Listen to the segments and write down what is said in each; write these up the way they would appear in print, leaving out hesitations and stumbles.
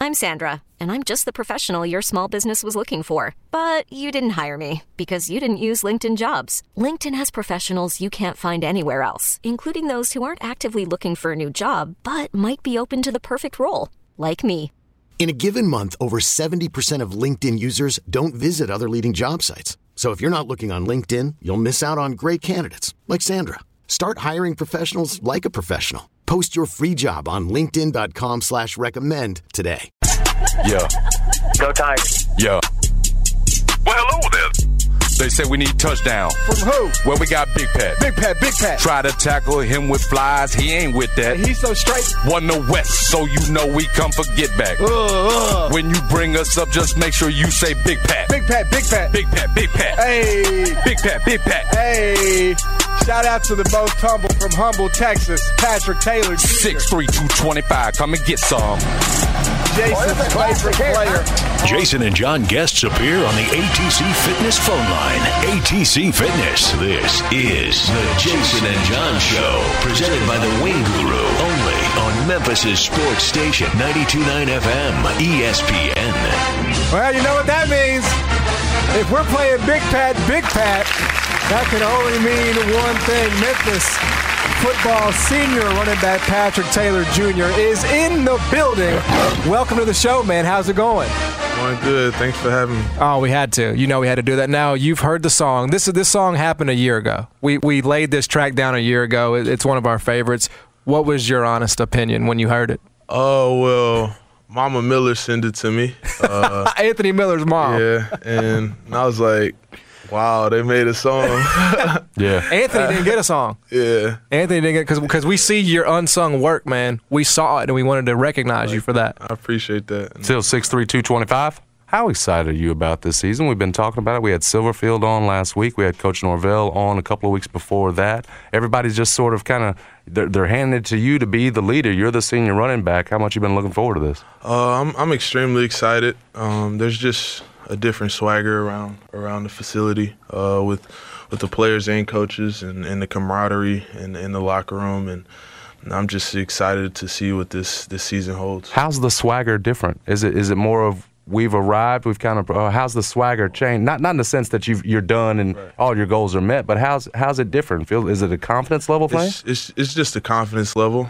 I'm Sandra, and I'm just the professional your small business was looking for. But you didn't hire me because you didn't use LinkedIn Jobs. LinkedIn has professionals you can't find anywhere else, including those who aren't actively looking for a new job, but might be open to the perfect role, like me. In a given month, over 70% of LinkedIn users don't visit other leading job sites. So if you're not looking on LinkedIn, you'll miss out on great candidates like Sandra. Start hiring professionals like a professional. Post your free job on linkedin.com/recommend today. Yeah. Go Tigers. Yeah. Well, hello there. They say we need touchdown. From who? Well, we got Big Pat. Big Pat. Try to tackle him with flies. He ain't with that. He's so straight. Won the West, so you know we come for get back. When you bring us up, just make sure you say Big Pat. Big Pat. Big Pat. Hey. Big Pat. Hey. Shout out to the most humble from Humble, Texas, Patrick Taylor Jr. 6'3", 225. Come and get some. Jason's favorite player. Jason and John guests appear on the ATC Fitness phone line. ATC Fitness. This is the Jason and John Show. Presented by the Wing Guru. Only on Memphis' sports station. 92.9 FM. ESPN. Well, you know what that means. If we're playing Big Pat, that can only mean one thing. Memphis football senior running back Patrick Taylor Jr. is in the building. Welcome to the show, man. How's it going? Going good. Thanks for having me. Oh, we had to. You know we had to do that. Now, you've heard the song. This song happened a year ago. We laid this track down a year ago. It's one of our favorites. What was your honest opinion when you heard it? Oh, well, Mama Miller sent it to me. Anthony Miller's mom. Yeah, and I was like, wow, they made a song. Yeah. Anthony didn't get a song. Yeah. Anthony didn't get because we see your unsung work, man. We saw it, and we wanted to recognize you for that. I appreciate that. Still 6'3", 225. How excited are you about this season? We've been talking about it. We had Silverfield on last week. We had Coach Norvell on a couple of weeks before that. Everybody's just sort of kind of they're handing it to you to be the leader. You're the senior running back. How much you been looking forward to this? I'm extremely excited. There's just a different swagger around the facility with the players and coaches and the camaraderie in the locker room, and I'm just excited to see what this season holds. How's the swagger different? Is it more of we've arrived, we've kind of how's the swagger changed? Not in the sense that you're done and all your goals are met, but how's it different? Is it a confidence level thing? It's just a confidence level.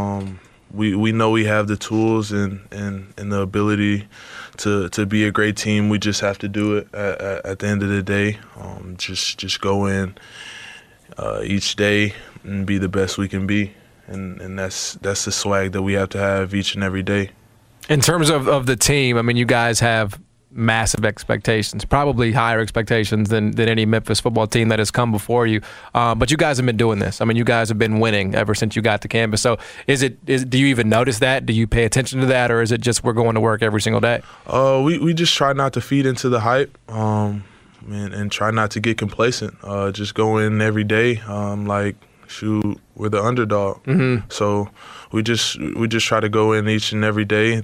We know we have the tools and the ability to be a great team. We just have to do it at the end of the day. Just go in each day and be the best we can be, and that's the swag that we have to have each and every day. In terms of the team, I mean, you guys have massive expectations, probably higher expectations than any Memphis football team that has come before you. But you guys have been doing this. I mean, you guys have been winning ever since you got to campus. So do you even notice that? Do you pay attention to that? Or is it just we're going to work every single day? We just try not to feed into the hype and try not to get complacent. Just go in every day shoot, we're the underdog. Mm-hmm. So we just try to go in each and every day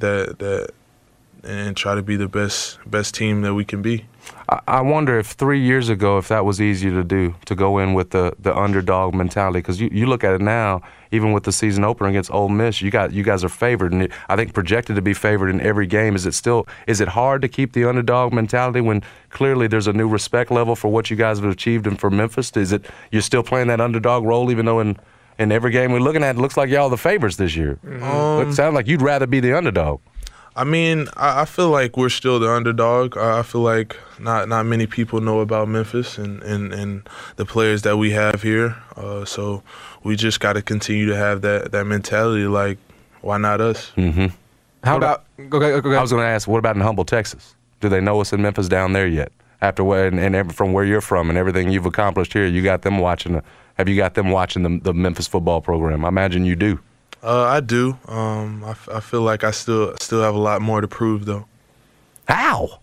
and try to be the best team that we can be. I wonder if 3 years ago, if that was easier to do, to go in with the underdog mentality. Because you look at it now, even with the season opener against Ole Miss, you guys are favored, and I think projected to be favored in every game. Is it hard to keep the underdog mentality when clearly there's a new respect level for what you guys have achieved and for Memphis? You're still playing that underdog role even though in every game we're looking at, it looks like y'all the favorites this year. It sounds like you'd rather be the underdog. I mean, I feel like we're still the underdog. I feel like not many people know about Memphis and the players that we have here. So we just got to continue to have that mentality. Like, why not us? Mm-hmm. How about? Go ahead. I was going to ask, what about in Humble, Texas? Do they know us in Memphis down there yet? After from where you're from and everything you've accomplished here, you got them watching. Have you got them watching the Memphis football program? I imagine you do. I do. I feel like I still have a lot more to prove, though. How?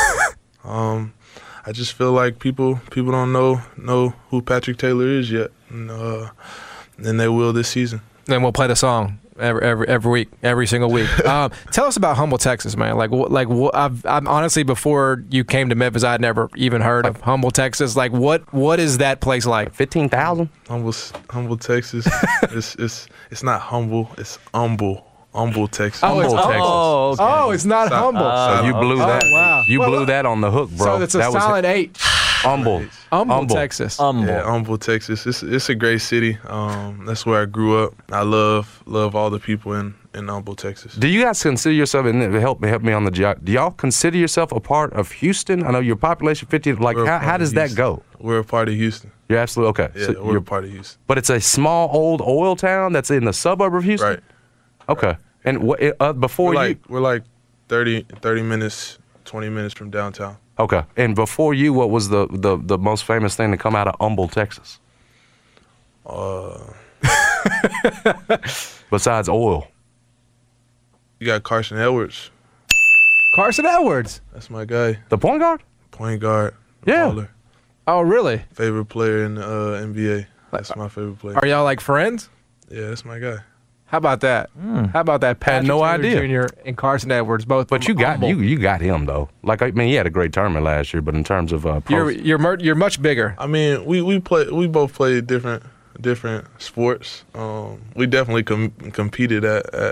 I just feel like people don't know who Patrick Taylor is yet, and they will this season. Then we'll play the song every week, every single week. Tell us about Humble, Texas, man. I'm honestly, before you came to Memphis, I'd never even heard of Humble, Texas. Like, what is that place like? 15,000. Humble, Texas. It's not humble. It's humble. Humble, Texas. Humble, Texas. Oh, okay. Oh, it's not humble. So you blew that. Wow. You blew that on the hook, bro. So it's a solid 8. Humble, Texas. Yeah, Humble, Texas. It's a great city. That's where I grew up. I love all the people in Humble, Texas. Do you guys consider yourself, and help me on the do y'all consider yourself a part of Houston? I know your population 50. Like, how does that go? We're a part of Houston. You're absolutely okay. Yeah, So we're a part of Houston. But it's a small old oil town that's in the suburb of Houston. Right. Okay. And before we're like 30 minutes, 20 minutes from downtown. Okay. And before you, what was the most famous thing to come out of Humble, Texas? Besides oil. You got Carson Edwards. Carson Edwards. That's my guy. The point guard? Point guard. Yeah. Baller. Oh, really? Favorite player in the NBA. That's my favorite player. Are y'all like friends? Yeah, that's my guy. How about that? How about that? Patrick no Taylor idea. Jr. and Carson Edwards, both. But you got him though. Like, I mean, he had a great tournament last year, but in terms of you're much bigger. I mean, we both played different sports. We definitely competed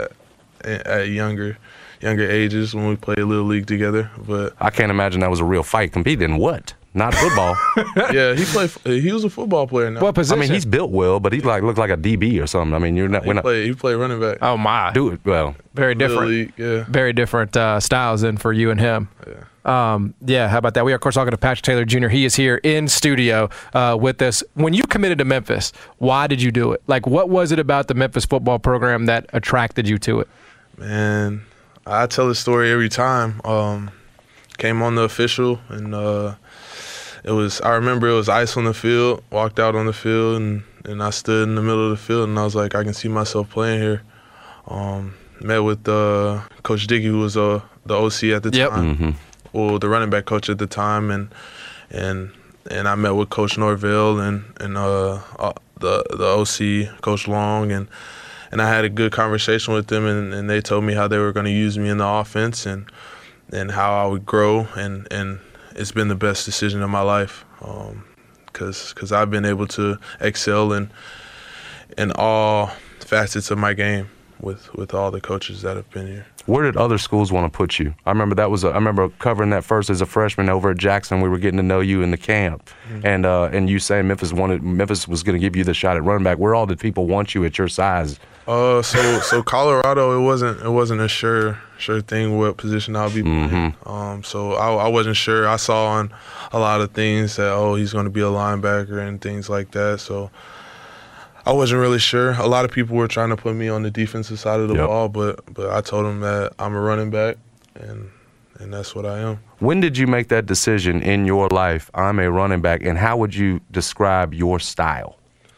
at younger ages when we played Little League together. But I can't imagine that was a real fight. Compete in what? Not football. Yeah, he was a football player now. What position? I mean, he's built well, but he looks like a DB or something. I mean, He played running back. Oh my. Do it well. Very different. Little League, yeah. Very different styles than for you and him. Yeah. How about that? We are, of course, talking to Patrick Taylor Jr. He is here in studio with us. When you committed to Memphis, why did you do it? Like, what was it about the Memphis football program that attracted you to it? Man, I tell the story every time. Came on the official, and I remember it was ice on the field. Walked out on the field, and I stood in the middle of the field, and I was like, I can see myself playing here. Met with Coach Dickey, who was the OC at the time. Mm-hmm. Well, the running back coach at the time, and I met with Coach Norvell and the OC, Coach Long, and I had a good conversation with them, and they told me how they were going to use me in the offense and how I would grow, and it's been the best decision of my life, because I've been able to excel in all facets of my game with all the coaches that have been here. Where did other schools want to put you? I remember I remember covering that first as a freshman over at Jackson. We were getting to know you in the camp, and you saying Memphis was going to give you the shot at running back. Where all did people want you at your size? So Colorado, it wasn't a sure thing what position I'll be playing. So I wasn't sure. I saw on a lot of things that he's going to be a linebacker and things like that. So I wasn't really sure. A lot of people were trying to put me on the defensive side of the ball, but I told them that I'm a running back, and that's what I am. When did you make that decision in your life? I'm a running back, and how would you describe your style?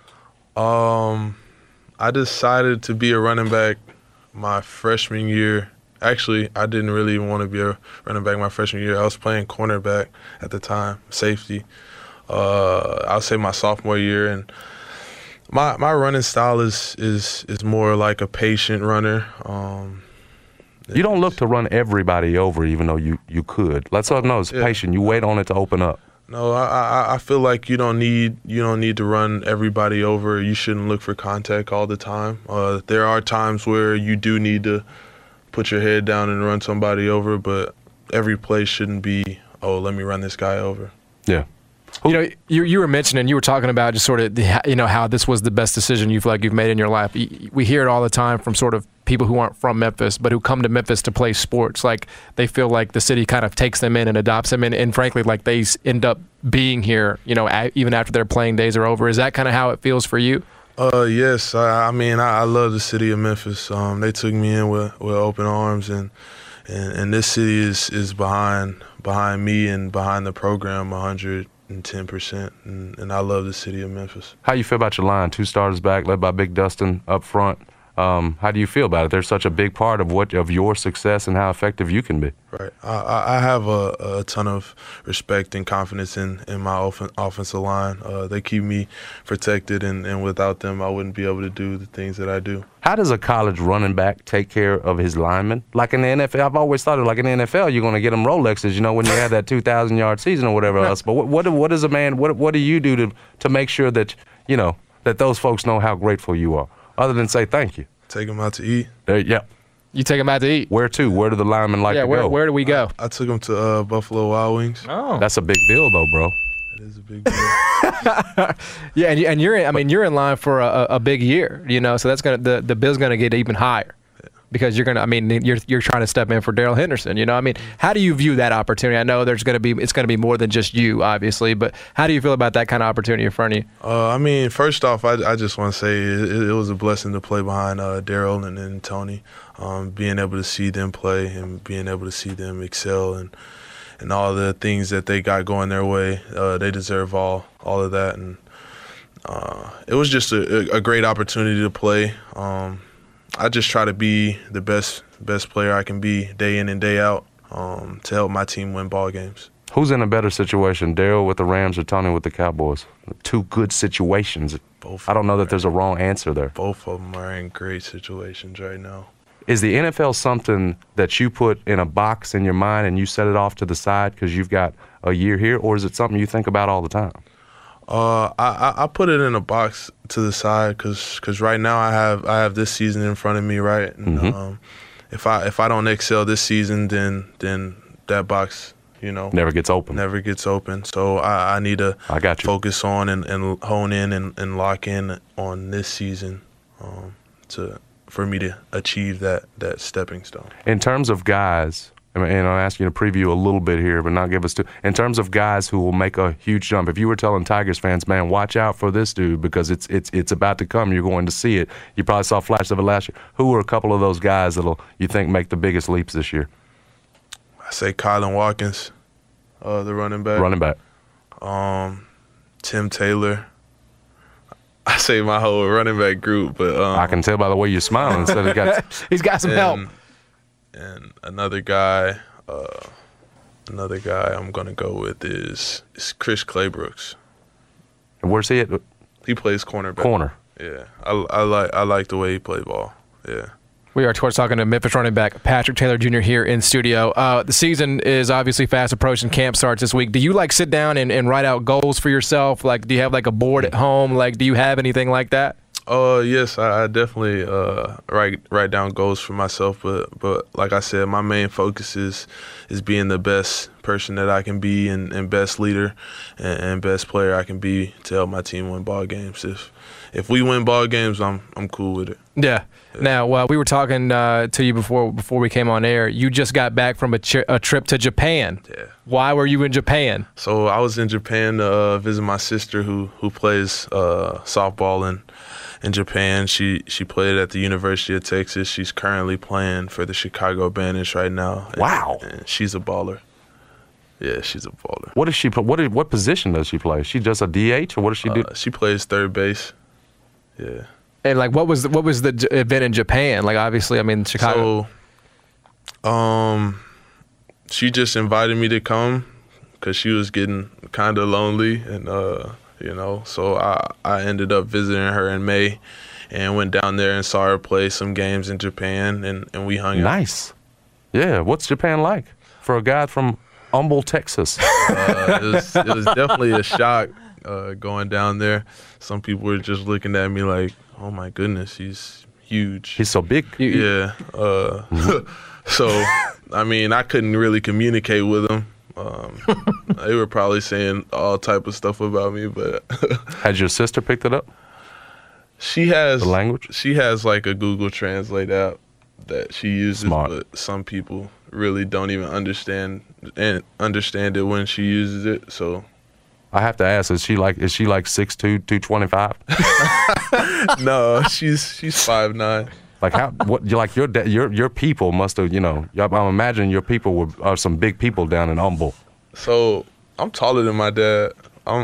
I decided to be a running back my freshman year. Actually, I didn't really want to be a running back my freshman year. I was playing cornerback at the time, safety. I'll say my sophomore year, and my running style is more like a patient runner. You don't look to run everybody over, even though you could. Let's let them know it's patient. You wait on it to open up. No, I feel like you don't need to run everybody over. You shouldn't look for contact all the time. There are times where you do need to put your head down and run somebody over, but every play shouldn't be, let me run this guy over. Yeah. You know, you were mentioning, you were talking about just sort of, how this was the best decision you feel like you've made in your life. We hear it all the time from sort of people who aren't from Memphis, but who come to Memphis to play sports. Like, they feel like the city kind of takes them in and adopts them in, and frankly, like, they end up being here, even after their playing days are over. Is that kind of how it feels for you? Yes. I mean, I love the city of Memphis. They took me in with open arms, and this city is behind me and behind the program 110%, and I love the city of Memphis. How you feel about your line? 2 starters back, led by Big Dustin up front. How do you feel about it? They're such a big part of your success and how effective you can be. Right. I have a ton of respect and confidence in my offensive line. They keep me protected, and without them, I wouldn't be able to do the things that I do. How does a college running back take care of his linemen? Like in the NFL, I've always thought like in the NFL, you're going to get them Rolexes, when you have that 2,000-yard season or whatever else. But what is a man? What do you do to make sure that that those folks know how grateful you are, other than say thank you? Take them out to eat. Yeah. You take him out to eat. Where to? Where do the linemen like to go? Where do we go? I took him to Buffalo Wild Wings. Oh, That's a big deal, though, bro. It is a big deal. yeah, and you're in line for a big year, so that's the bill's gonna get even higher because you're trying to step in for Darrell Henderson, how do you view that opportunity? I know it's gonna be more than just you, obviously, but how do you feel about that kind of opportunity in front of you? First off, I just want to say it was a blessing to play behind Darrell and Tony, being able to see them play and being able to see them excel and all the things that they got going their way. They deserve all of that, and it was just a great opportunity to play. I just try to be the best player I can be day in and day out to help my team win ball games. Who's in a better situation, Darrell with the Rams or Tony with the Cowboys? Two good situations. I don't know that there's a wrong answer there. Both of them are in great situations right now. Is the NFL something that you put in a box in your mind and you set it off to the side because you've got a year here, or is it something you think about all the time? I put it in a box to the side because right now I have this season in front of me, right? And if I don't excel this season, then that box, never gets open. So I need to focus on and hone in and lock in on this season for me to achieve that stepping stone. In terms of guys, and I'm asking you to preview a little bit here, but not give us in terms of guys who will make a huge jump. If you were telling Tigers fans, man, watch out for this dude because it's about to come. You're going to see it. You probably saw flashes of it last year. Who are a couple of those guys that'll you think make the biggest leaps this year? I say Kylan Watkins, the running back. Tim Taylor. I say my whole running back group, but I can tell by the way you're smiling. He's got some help. And another guy I'm gonna go with is Chris Claybrooks. And where's he at? He plays cornerback. Corner. Yeah, I like the way he plays ball. Yeah. We are talking to Memphis running back Patrick Taylor Jr. here in studio. The season is obviously fast approaching. Camp starts this week. Do you sit down and write out goals for yourself? Do you have a board at home? Do you have anything like that? Yes, I definitely write down goals for myself. But like I said, my main focus is being the best person that I can be and best leader and best player I can be to help my team win ball games. If we win ball games, I'm cool with it. Yeah. Now, we were talking to you before we came on air. You just got back from a trip to Japan. Yeah. Why were you in Japan? So I was in Japan to visit my sister who plays softball in Japan. She played at the University of Texas. She's currently playing for the Chicago Banish right now. Wow. And she's a baller. Yeah, she's a baller. What does she play? What position does she play? Is she just a DH, or what does she do? She plays third base. Yeah. And what was the event in Japan? Obviously, Chicago. So, she just invited me to come because she was getting kind of lonely, and so I ended up visiting her in May, and went down there and saw her play some games in Japan, and we hung out. Nice. Yeah. What's Japan like for a guy from Humble, Texas? It was definitely a shock going down there. Some people were just looking at me like, oh my goodness, he's huge. He's so big. Yeah. So, I couldn't really communicate with them. They were probably saying all type of stuff about me, but Has your sister picked it up? She has the language. She has a Google Translate app that she uses, Smart. But some people really don't even understand it when she uses it. So I have to ask: Is she 6'2", 225? No, she's 5'9". Your people must have, I'm imagining your people are some big people down in Humble. So I'm taller than my dad.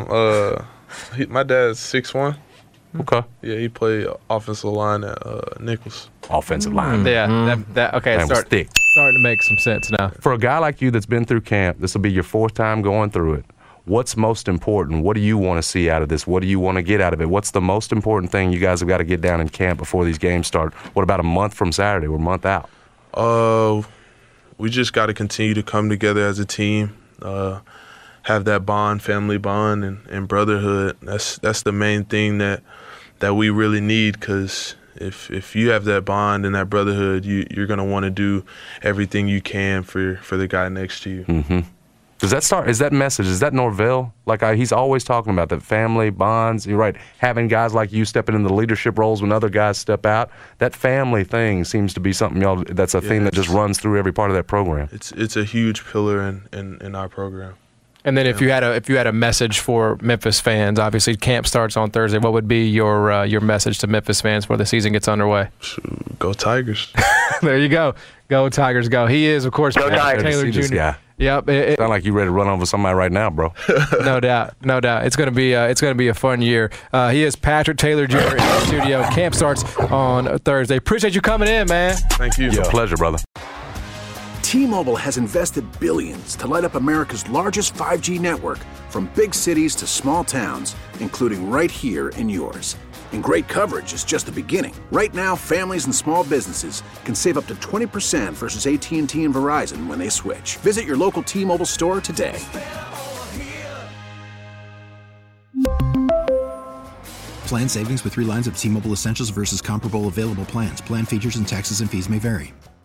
My dad's 6'1". Okay. Yeah, he played offensive line at Nichols. Offensive line. Yeah. Okay. That was thick. Starting to make some sense now. For a guy like you that's been through camp, this will be your fourth time going through it. What's most important? What do you want to see out of this? What do you want to get out of it? What's the most important thing you guys have got to get down in camp before these games start? What about a month from Saturday? We're a month out. We just got to continue to come together as a team, have that bond, family bond, and brotherhood. That's the main thing that we really need, because if you have that bond and that brotherhood, you're going to want to do everything you can for the guy next to you. Mm-hmm. Does that start? Is that message? Is that Norvell? Like he's always talking about that family bonds. You're right. Having guys like you stepping into the leadership roles when other guys step out. That family thing seems to be something y'all. That's a theme that just runs through every part of that program. It's a huge pillar in our program. And then if you had a message for Memphis fans, obviously camp starts on Thursday. What would be your message to Memphis fans before the season gets underway? Go Tigers! There you go. Go Tigers, go. He is, of course, Taylor Jr. Yep. Sound like you ready to run over somebody right now, bro. No doubt. It's gonna be a fun year. He is Patrick Taylor Jr. in the studio. Camp starts on Thursday. Appreciate you coming in, man. Thank you. It's a pleasure, brother. T-Mobile has invested billions to light up America's largest 5G network, from big cities to small towns, including right here in yours. And great coverage is just the beginning. Right now, families and small businesses can save up to 20% versus AT&T and Verizon when they switch. Visit your local T-Mobile store today. Plan savings with 3 lines of T-Mobile Essentials versus comparable available plans. Plan features and taxes and fees may vary.